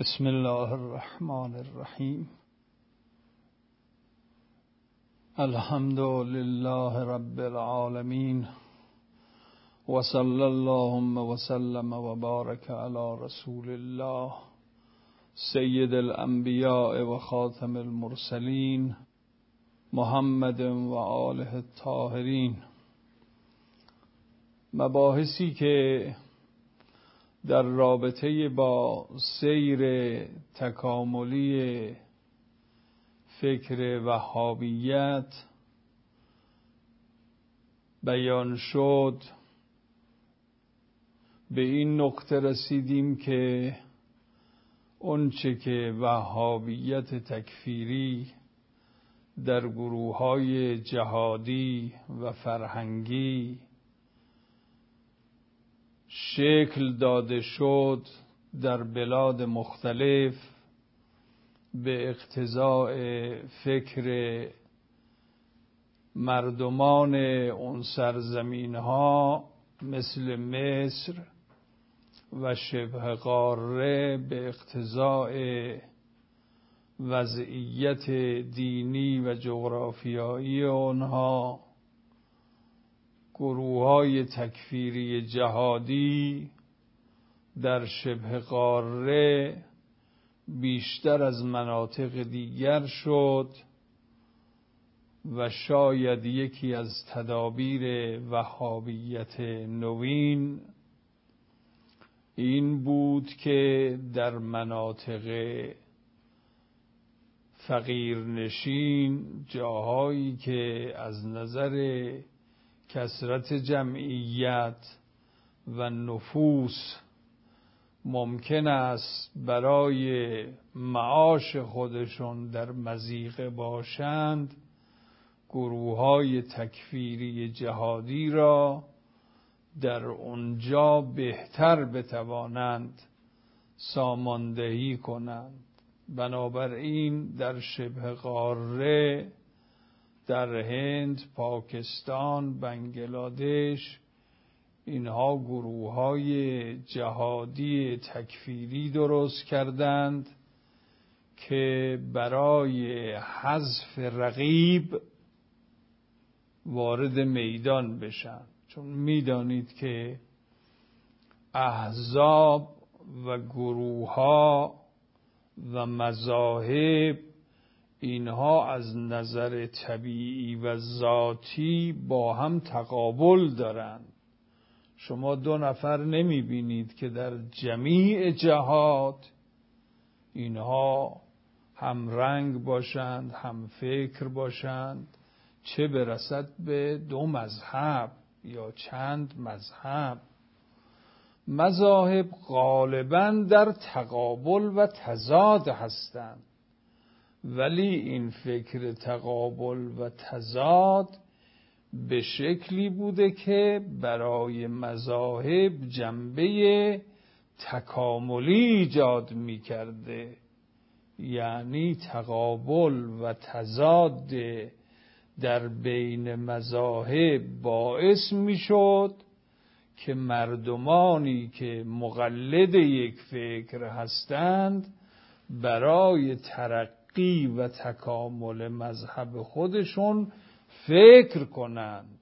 بسم الله الرحمن الرحیم. الحمد لله رب العالمین و صلی اللهم و سلم و بارک علی رسول الله سید الانبیاء و خاتم المرسلین محمد و آله الطاهرین. مباحثی که در رابطه با سیر تکاملی فکر وهابیت بیان شد، به این نقطه رسیدیم که اونچه که وهابیت تکفیری در گروه‌های جهادی و فرهنگی شکل داده شد در بلاد مختلف به اقتضاء فکر مردمان اون سرزمین ها مثل مصر و شبه قاره، به اقتضاء وضعیت دینی و جغرافیایی آنها، گروه‌های تکفیری جهادی در شبه قاره بیشتر از مناطق دیگر شد و شاید یکی از تدابیر وهابیت نوین این بود که در مناطق فقیرنشین، جاهایی که از نظر کثرت جمعیت و نفوس ممکن است برای معاش خودشون در مضیقه باشند، گروه‌های تکفیری جهادی را در اونجا بهتر بتوانند ساماندهی کنند. بنابراین در شبه قاره، در هند، پاکستان، بنگلادش، اینها گروه‌های جهادی تکفیری درست کردند که برای حذف رقیب وارد میدان بشن. چون میدانید که احزاب و گروه‌ها و مذاهب اینها از نظر طبیعی و ذاتی با هم تقابل دارند. شما دو نفر نمی بینید که در جمیع جهات اینها هم رنگ باشند، هم فکر باشند، چه برسد به دو مذهب یا چند مذهب. مذاهب غالباً در تقابل و تضاد هستند، ولی این فکر تقابل و تضاد به شکلی بوده که برای مذاهب جنبه تکاملی ایجاد می کرده، یعنی تقابل و تضاد در بین مذاهب باعث می شد که مردمانی که مقلد یک فکر هستند برای ترقی و تکامل مذهب خودشون فکر کنند،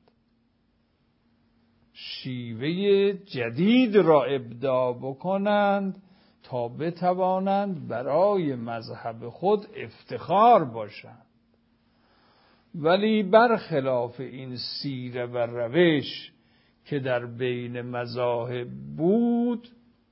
شیوه جدید را ابداع بکنند تا بتوانند برای مذهب خود افتخار باشند. ولی برخلاف این سیره و روش که در بین مذاهب بود،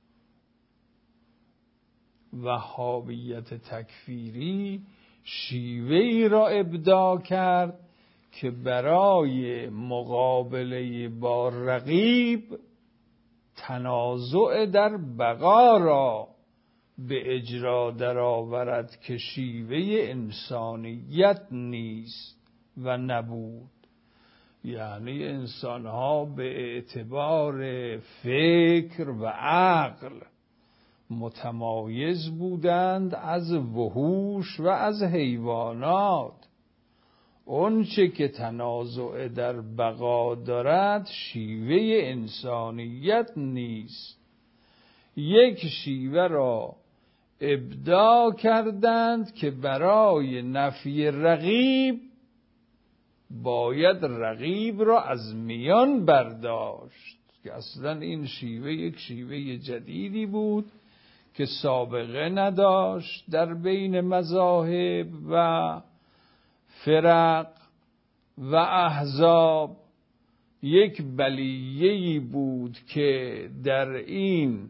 وهابیت تکفیری شیوه‌ای را ابداع کرد که برای مقابله با رقیب تنازع در بقا را به اجرا درآورد که شیوه انسانیت نیست و نبود. یعنی انسانها به اعتبار فکر و عقل متمایز بودند از وحوش و از حیوانات. اونچه که تنازع در بقا دارد شیوه انسانیت نیست. یک شیوه را ابداع کردند که برای نفی رقیب باید رقیب را از میان برداشت، که اصلا این شیوه یک شیوه جدیدی بود که سابقه نداشت در بین مذاهب و فرق و احزاب. یک بلیه‌ای بود که در این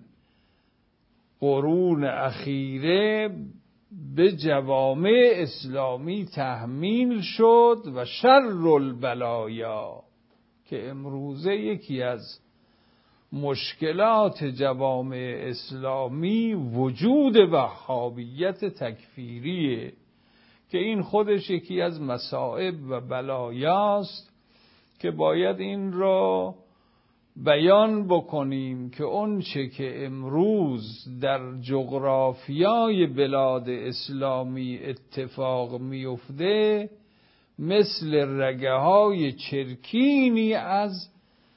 قرون اخیره به جوامع اسلامی تحمیل شد و شر البلایا، که امروزه یکی از مشکلات جوامع اسلامی وجود وهابیت تکفیریه، که این خودش یکی از مصائب و بلایاست که باید این را بیان بکنیم که اون چه که امروز در جغرافیای بلاد اسلامی اتفاق میفته مثل رگه های چرکینی از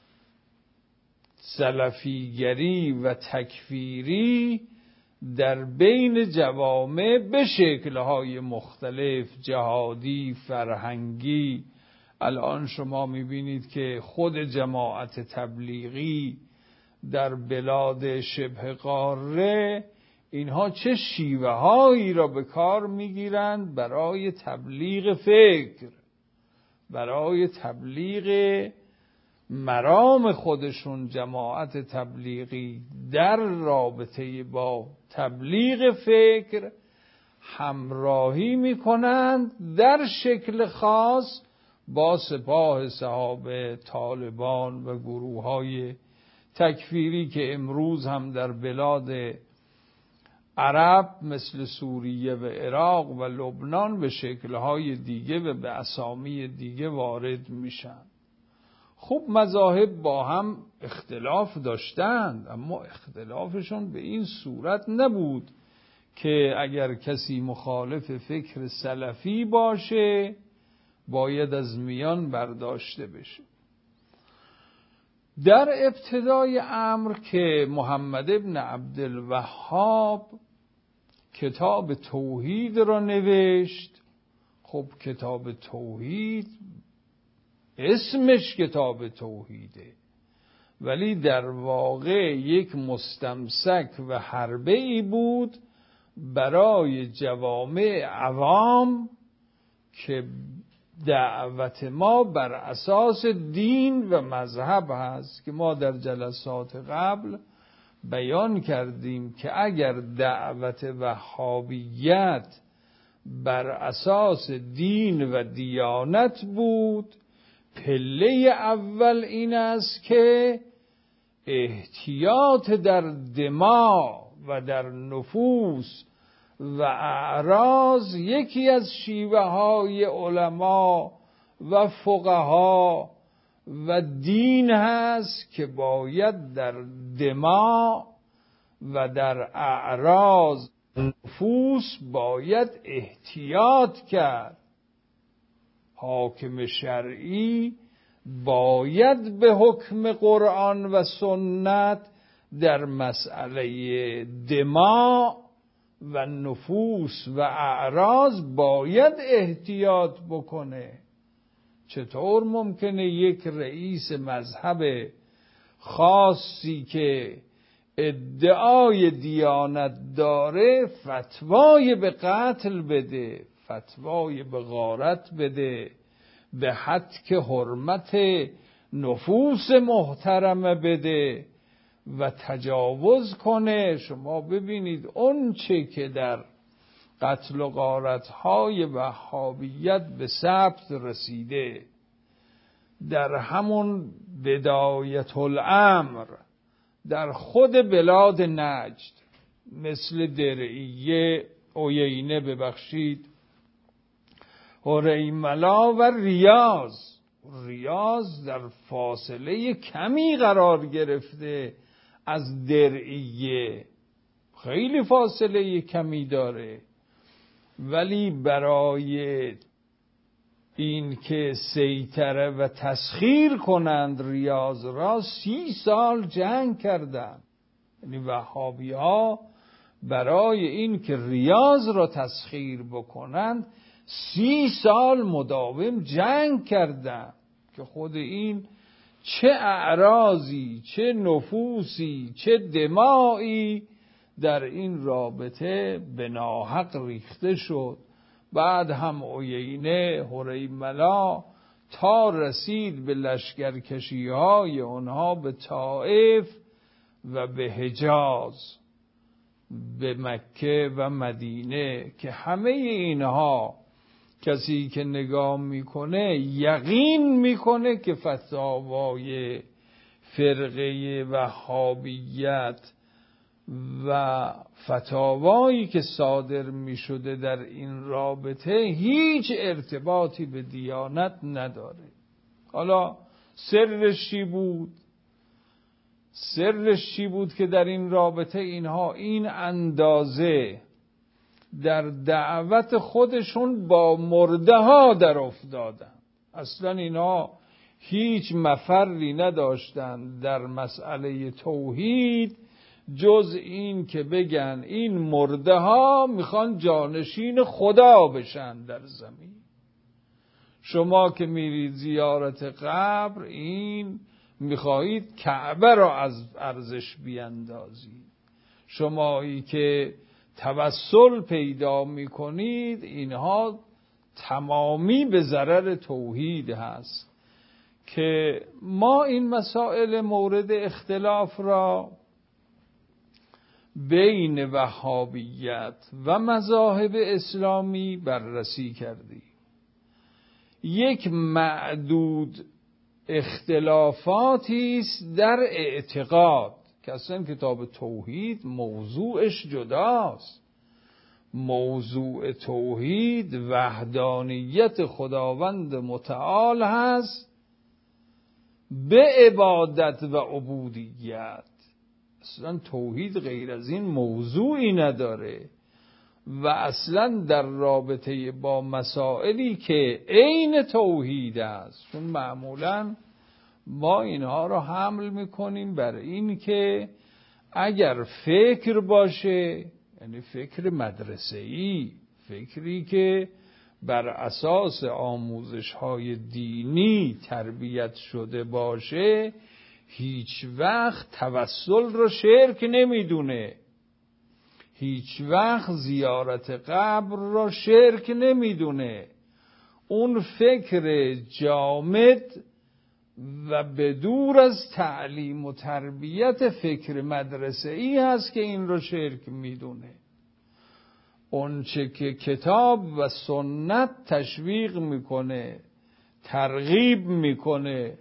سلفیگری و تکفیری در بین جوامع به شکل‌های مختلف، جهادی، فرهنگی. الان شما میبینید که خود جماعت تبلیغی در بلاد شبه قاره اینها چه شیوه هایی را به کار میگیرند برای تبلیغ فکر، برای تبلیغ مرام خودشون. جماعت تبلیغی در رابطه با تبلیغ فکر همراهی میکنند در شکل خاص با سپاه صحابه، طالبان و گروه‌های تکفیری که امروز هم در بلاد عرب مثل سوریه و عراق و لبنان به شکل‌های دیگه و به اسامی دیگه وارد میشن. خب مذاهب با هم اختلاف داشتند، اما اختلافشون به این صورت نبود که اگر کسی مخالف فکر سلفی باشه باید از میان برداشته بشه. در ابتدای امر که محمد ابن عبدالوهاب کتاب توحید را نوشت، خب کتاب توحید اسمش کتاب توحیده، ولی در واقع یک مستمسک و حربه ای بود برای جوامع عوام که دعوت ما بر اساس دین و مذهب هست، که ما در جلسات قبل بیان کردیم که اگر دعوت وهابیت بر اساس دین و دیانت بود، پله اول این است که احتیاط در دماء و در نفوس و اعراض یکی از شیوه های علما و فقها و دین هست که باید در دماء و در اعراض نفوس باید احتیاط کرد. حاکم شرعی باید به حکم قرآن و سنت در مسئله دماء و نفوس و اعراض باید احتیاط بکنه. چطور ممکنه یک رئیس مذهب خاصی که ادعای دیانت داره فتوای به قتل بده، فتوای به غارت بده، به حد که حرمت نفوس محترمه بده و تجاوز کنه؟ شما ببینید اون چه که در قتل و غارت‌های وهابیت به ثبت رسیده در همون بدایت الامر در خود بلاد نجد مثل درعیه، عیینه هریملا و ریاض در فاصله کمی قرار گرفته از درعیه، خیلی فاصله کمی داره، ولی برای این که سیطره و تسخیر کنند ریاض را 30 سال جنگ کردند. یعنی وهابی ها برای این که ریاض را تسخیر بکنند 30 سال مداوم جنگ کردند که خود این چه اعراضی، چه نفوسی، چه دمایی در این رابطه به ناحق ریخته شد. بعد هم عیینه، هریملا، تا رسید به لشکرکشی‌های اونها به طائف و به حجاز، به مکه و مدینه، که همه اینها کسی که نگاه میکنه یقین میکنه که فتاوای فرقه وهابیت و فتاوایی که صادر میشده در این رابطه هیچ ارتباطی به دیانت نداره. حالا سرش چی بود؟ سرش چی بود که در این رابطه اینها این اندازه در دعوت خودشون با مرده ها در افتادن؟ اصلا اینها هیچ مفری نداشتند در مسئله توحید جز این که بگن این مرده ها میخوان جانشین خدا بشن در زمین. شما که میرید زیارت قبر، این میخواهید کعبه را از ارزش بیندازید. شمایی که توسل پیدا میکنید، اینها تمامی به ضرر توحید هست. که ما این مسائل مورد اختلاف را بین وهابیت و مذاهب اسلامی بررسی کردیم. یک معدود اختلافاتی است در اعتقاد که اصلا کتاب توحید موضوعش جداست. موضوع توحید وحدانیت خداوند متعال هست به عبادت و عبودیت. اصلا توحید غیر از این موضوعی نداره و اصلا در رابطه با مسائلی که عین توحید است، چون معمولا ما اینها رو حمل میکنیم بر این که اگر فکر باشه، یعنی فکر مدرسه‌ای، فکری که بر اساس آموزش‌های دینی تربیت شده باشه، هیچ وقت توسل رو شرک نمیدونه، هیچ وقت زیارت قبر رو شرک نمیدونه. اون فکر جامد و بدور از تعلیم و تربیت فکر مدرسه‌ای هست که این رو شرک میدونه. اون چه که کتاب و سنت تشویق میکنه، ترغیب میکنه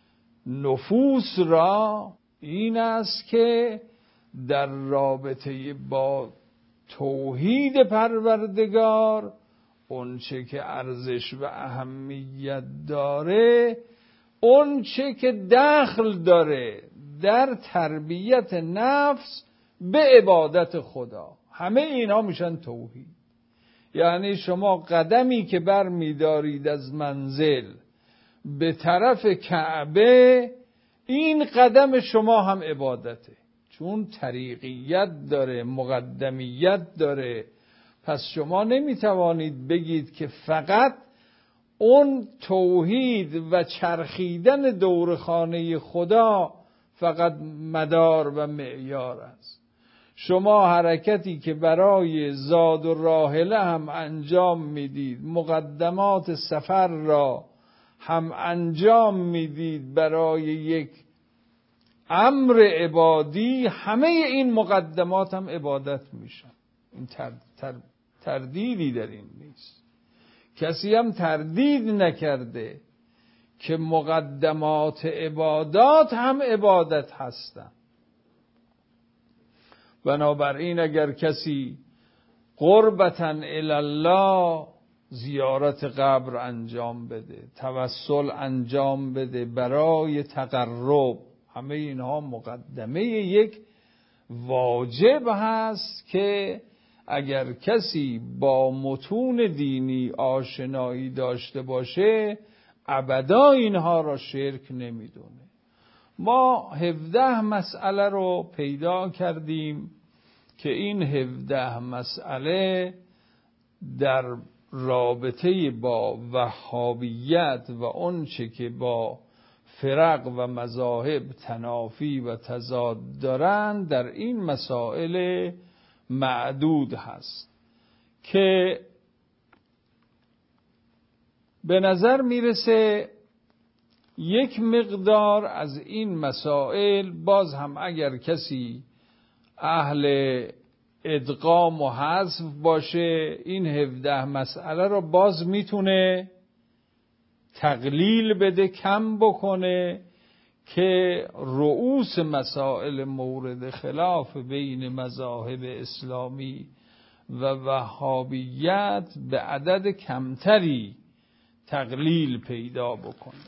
نفوس را، این است که در رابطه با توحید پروردگار اون چه که ارزش و اهمیت داره، اون چه که دخل داره در تربیت نفس به عبادت خدا، همه اینا میشن توحید. یعنی شما قدمی که بر می‌دارید از منزل به طرف کعبه، این قدم شما هم عبادته، چون طریقیت داره، مقدمیت داره. پس شما نمیتوانید بگید که فقط اون توحید و چرخیدن دور خانه خدا فقط مدار و معیار است. شما حرکتی که برای زاد و راحله هم انجام میدید، مقدمات سفر را هم انجام میدید برای یک امر عبادی، همه این مقدمات هم عبادت میشن. این تردیدی در این نیست. کسی هم تردید نکرده که مقدمات عبادات هم عبادت هستند. بنابراین اگر کسی قربتاً الله زیارت قبر انجام بده، توسل انجام بده برای تقرب، همه اینها مقدمه یک واجب هست که اگر کسی با متون دینی آشنایی داشته باشه ابدا اینها را شرک نمیدونه. ما 17 مسئله رو پیدا کردیم که این 17 مسئله در رابطه با وهابیت و آنچه که با فرق و مذاهب تنافی و تضاد دارند در این مسائل معدود هست که به نظر میرسه یک مقدار از این مسائل باز هم اگر کسی اهل ادغام و حذف باشه این 17 مسئله رو باز میتونه تقلیل بده، کم بکنه که رؤوس مسائل مورد خلاف بین مذاهب اسلامی و وهابیت به عدد کمتری تقلیل پیدا بکنه.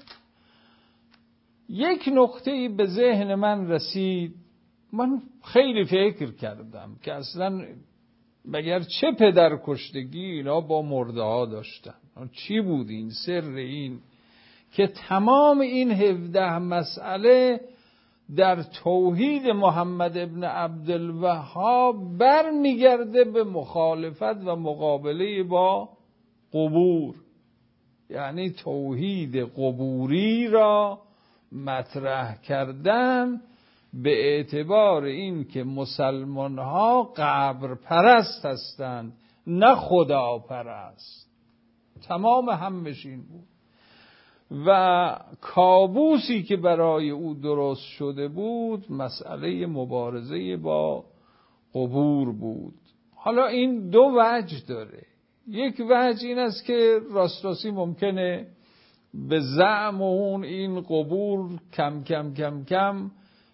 یک نکته‌ای به ذهن من رسید، من خیلی فکر کردم که اصلا مگر چه پدر کشتگی اینا با مرده ها داشتن، چی بود این سر این که تمام این 17 مسئله در توحید محمد ابن عبدالوهاب برمیگرده به مخالفت و مقابله با قبور، یعنی توحید قبوری را مطرح کردن به اعتبار این که مسلمان ها قبر پرست هستند نه خدا پرست. تمام همش این بود و کابوسی که برای او درست شده بود مسئله مبارزه با قبور بود. حالا این دو وجه داره. یک وجه این است که راستی ممکنه به زعم اون این قبور کم کم کم کم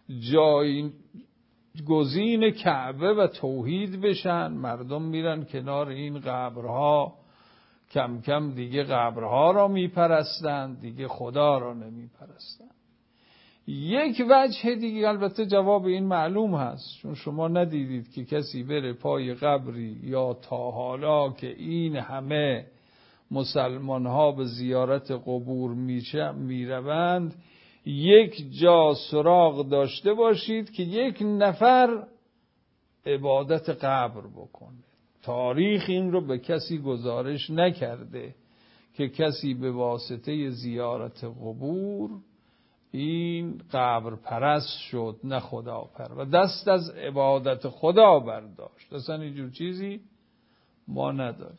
جایگزین کعبه و توحید بشن، مردم میرن کنار این قبرها کم کم دیگه قبرها را میپرستند، دیگه خدا را نمیپرستند. یک وجه دیگه البته جواب این معلوم هست، چون شما ندیدید که کسی بره پای قبری یا تا حالا که این همه مسلمان ها به زیارت قبور میروند یک جا سراغ داشته باشید که یک نفر عبادت قبر بکنه. تاریخ این رو به کسی گزارش نکرده که کسی به واسطه زیارت قبور این قبر پرست شد نه خدا پر و دست از عبادت خدا برداشت. اصلا اینجور چیزی ما نداریم.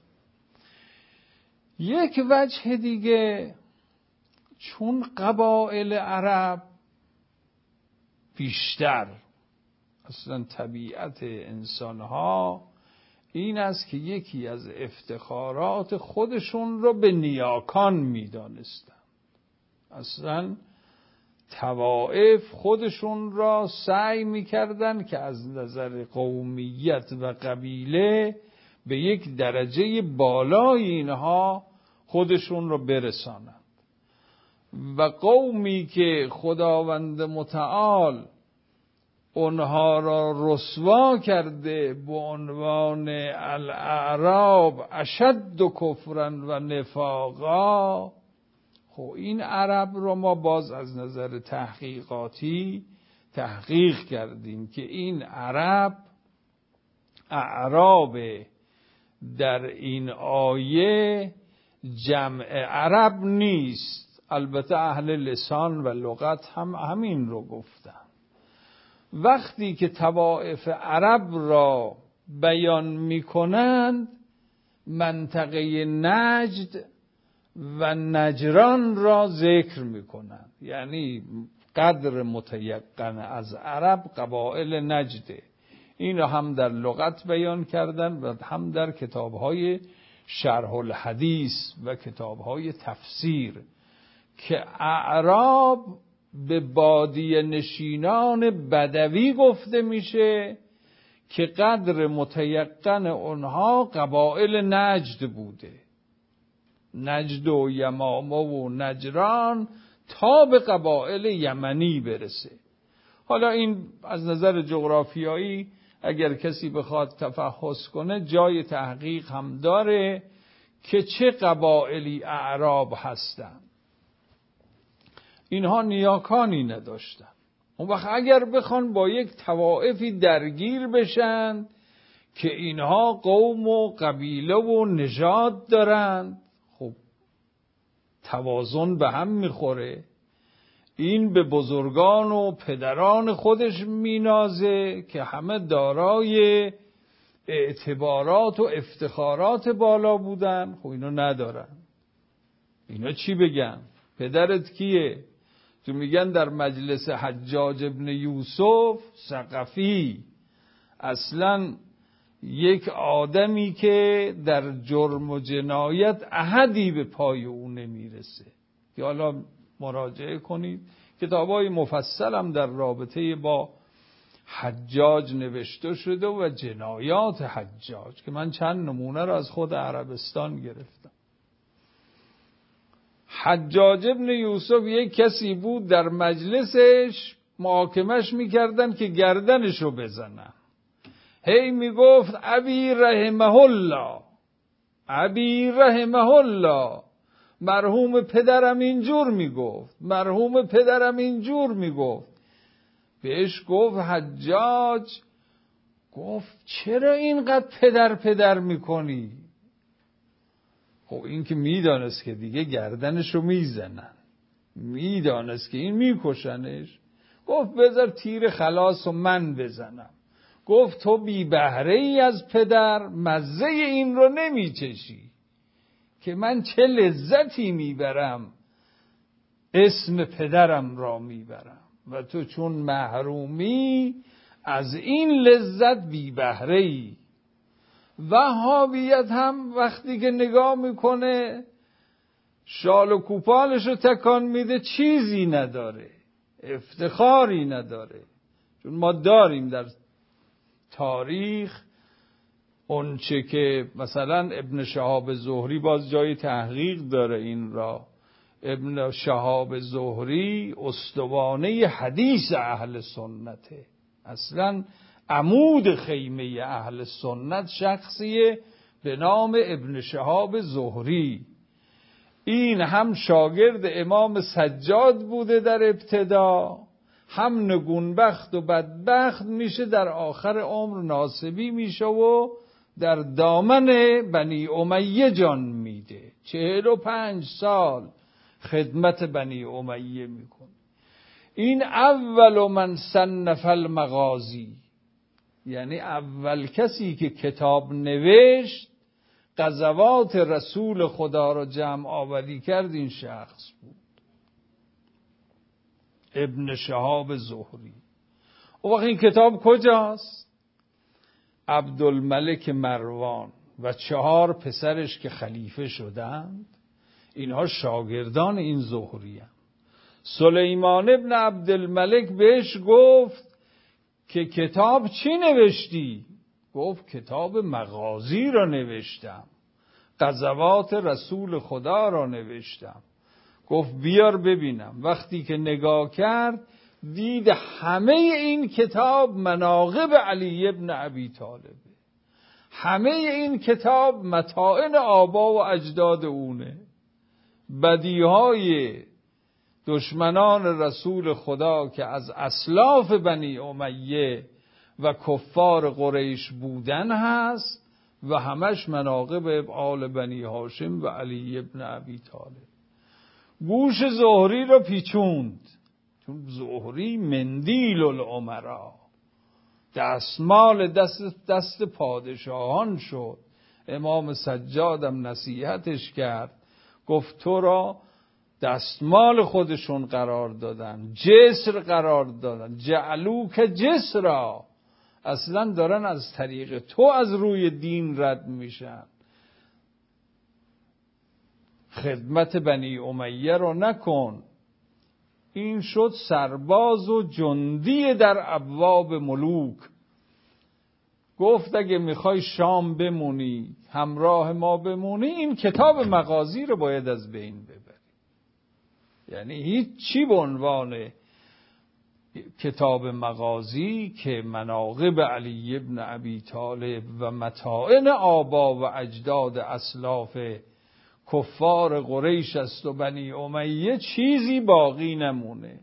یک وجه دیگه، چون قبایل عرب بیشتر اصلا طبیعت انسانها این است که یکی از افتخارات خودشون رو به نیاکان می‌دانستند. اصلا طوائف خودشون را سعی می‌کردند که از نظر قومیت و قبیله به یک درجه بالای اینها خودشون رو برسانند و قومی که خداوند متعال اونها را رسوا کرده به عنوان الاعراب اشد کفرا و نفاقا، خب این عرب رو ما باز از نظر تحقیقاتی تحقیق کردیم که این عرب اعراب در این آیه جمع عرب نیست. البته اهل لسان و لغت هم همین رو گفتن. وقتی که طوائف عرب را بیان میکنند منطقه نجد و نجران را ذکر میکنند، یعنی قدر متیقن از عرب قبایل نجده. این را هم در لغت بیان کردن و هم در کتابهای شرح الحدیث و کتابهای تفسیر که اعراب به بادیه نشینان بدوی گفته میشه که قدر متیقن اونها قبایل نجد بوده، نجد و یمامه و نجران تا به قبایل یمنی برسه. حالا این از نظر جغرافیایی اگر کسی بخواد تفحص کنه جای تحقیق هم داره که چه قبایلی اعراب هستند. اینها نیاکانی نداشتن. اون وقت اگر بخوان با یک طوائفی درگیر بشن که اینها قوم و قبیله و نژاد دارند. خب توازن به هم میخوره. این به بزرگان و پدران خودش مینازه که همه دارای اعتبارات و افتخارات بالا بودن. خب اینو ندارن. اینا چی بگن؟ پدرت کیه؟ تو میگن در مجلس حجاج ابن یوسف ثقفی، اصلا یک آدمی که در جرم و جنایت احدی به پای او نمیرسه. که حالا مراجعه کنید، کتابای مفصل هم در رابطه با حجاج نوشته شده و جنایات حجاج، که من چند نمونه رو از خود عربستان گرفتم. حجاج ابن یوسف یک کسی بود در مجلسش محاکمش میکردن که گردنش رو بزنن. هی میگفت ابی رحمه الله، ابی رحمه الله، مرحوم پدرم اینجور میگفت، مرحوم پدرم اینجور میگفت. بهش گفت حجاج، گفت چرا اینقدر پدر پدر میکنی؟ خب این که میدانست که دیگه گردنش رو میزنن، میدانست که این میکشنش، گفت بذار تیر خلاص و من بزنم. گفت تو بی بهره ای از پدر، مزه این رو نمیچشی که من چه لذتی میبرم، اسم پدرم را میبرم و تو چون محرومی از این لذت بی بهره ای. وهابیت هم وقتی که نگاه میکنه شال و کوپالش رو تکان میده، چیزی نداره، افتخاری نداره. چون ما داریم در تاریخ اونچه که مثلا ابن شهاب زهری، باز جای تحقیق داره این را، ابن شهاب زهری استوانه حدیث اهل سنته، اصلا عمود خیمه اهل سنت شخصیه به نام ابن شهاب زهری. این هم شاگرد امام سجاد بوده در ابتدا، هم نگونبخت و بدبخت میشه در آخر عمر ناصبی میشه و در دامن بنی امیه جان میده. 45 سال خدمت بنی امیه میکنه. این اول من صنف المغازی، یعنی اول کسی که کتاب نوشت غزوات رسول خدا را جمع آوری کرد، این شخص بود، ابن شهاب زهری. و وقت این کتاب کجاست؟ عبدالملک مروان و 4 پسرش که خلیفه شدند، اینها شاگردان این زهری هم. سلیمان ابن عبدالملک بهش گفت که کتاب چی نوشتی؟ گفت کتاب مغازی را نوشتم، غزوات رسول خدا را نوشتم. گفت بیار ببینم. وقتی که نگاه کرد دید همه این کتاب مناقب علی ابن ابی طالبه، همه این کتاب متاعن آبا و اجداد اونه، بدیهای دشمنان رسول خدا که از اسلاف بنی امیه و کفار قریش بودن هست و همش مناقب آل بنی هاشم و علی ابن ابی طالب. گوش زهری رو پیچوند، چون زهری مندیل الامرا، دستمال دست پادشاهان شد. امام سجادم نصیحتش کرد، گفت تو را دستمال خودشون قرار دادن، جسر قرار دادن، جعلوک جسرا، اصلا دارن از طریق تو از روی دین رد میشن. خدمت بنی امیه رو نکن. این شد سرباز و جندی در ابواب ملوک. گفت اگه میخوای شام بمونی، همراه ما بمونی، این کتاب مغازی رو باید از بین ببری. یعنی هیچ چی به عنوان کتاب مغازی که مناقب علی ابن ابی طالب و متاعن آبا و اجداد اسلاف کفار قریش است و بنی امیه، چیزی باقی نمونه.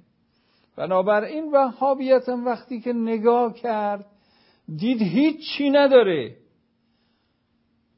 بنابراین وهابیت هم وقتی که نگاه کرد دید هیچ چی نداره،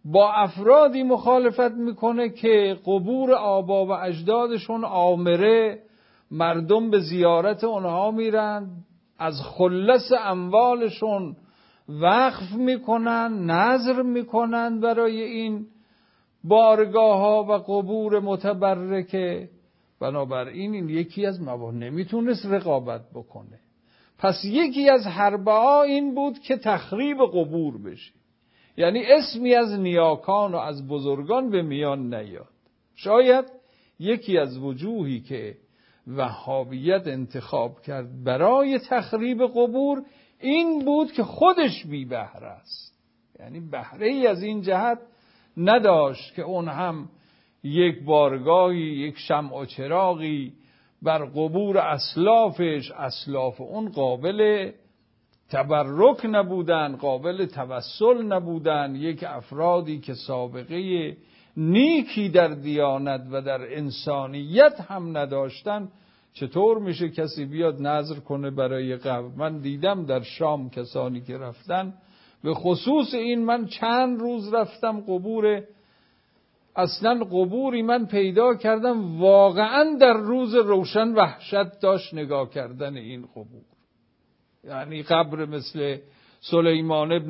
با افرادی مخالفت میکنه که قبور آبا و اجدادشون آمره، مردم به زیارت اونها میرن، از خلص اموالشون وقف میکنن، نذر میکنن برای این بارگاه ها و قبور متبرکه. بنابراین این یکی از موانع، نمیتونست رقابت بکنه. پس یکی از حربه ها این بود که تخریب قبور بشه، یعنی اسمی از نیاکان و از بزرگان به میان نیاد. شاید یکی از وجوهی که وهابیت انتخاب کرد برای تخریب قبور این بود که خودش بی بهره است، یعنی بهره ای از این جهت نداشت که اون هم یک بارگاهی، یک شمع و چراغی بر قبور اسلافش، اسلاف اون قابل تبرک نبودن، قابل توسل نبودن، یک افرادی که سابقه نیکی در دیانت و در انسانیت هم نداشتن، چطور میشه کسی بیاد نذر کنه برای قبر؟ من دیدم در شام کسانی که رفتن، به خصوص این من چند روز رفتم قبور، اصلا قبوری من پیدا کردم واقعا در روز روشن وحشت داشت نگاه کردن این قبور. یعنی قبر مثل سلیمان ابن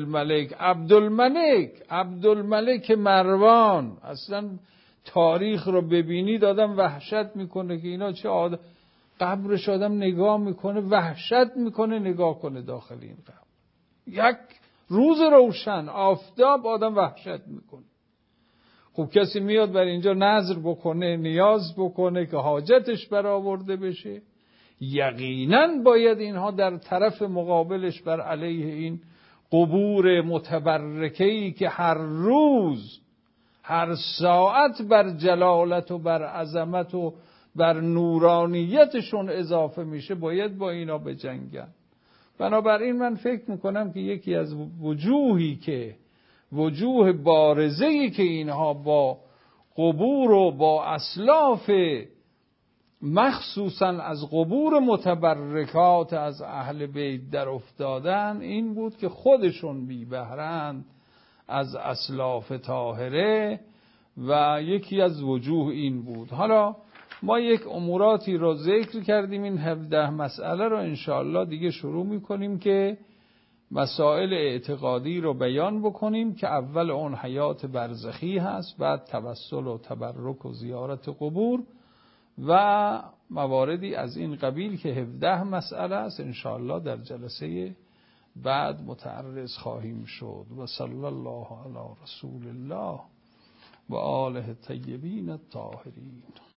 عبدالملک مروان، اصلا تاریخ رو ببینی دادم وحشت میکنه که اینا چه قبرش آدم نگاه میکنه وحشت میکنه نگاه کنه داخل این قبر. یک روز روشن آفتاب آدم وحشت میکنه. خب کسی میاد بر اینجا نذر بکنه، نیاز بکنه که حاجتش برآورده بشه، یقینا باید اینها در طرف مقابلش بر علیه این قبور متبرکه‌ای که هر روز هر ساعت بر جلالت و بر عظمت و بر نورانیتشون اضافه میشه، باید با اینا بجنگن. بنابراین من فکر میکنم که یکی از وجوه بارزه‌ای که اینها با قبور و با اسلاف مخصوصا از قبور متبرکات از اهل بیت در افتادن این بود که خودشون بی بهرند از اسلاف طاهره و یکی از وجوه این بود. حالا ما یک اموراتی رو ذکر کردیم، این 17 مسئله رو انشاءالله دیگه شروع میکنیم که مسائل اعتقادی رو بیان بکنیم که اول اون حیات برزخی هست، بعد توسل و تبرک و زیارت قبور و مواردی از این قبیل که 17 مسئله است. انشاءالله در جلسه بعد متعرض خواهیم شد. و صلی الله علی رسول الله و آله الطیبین الطاهرین.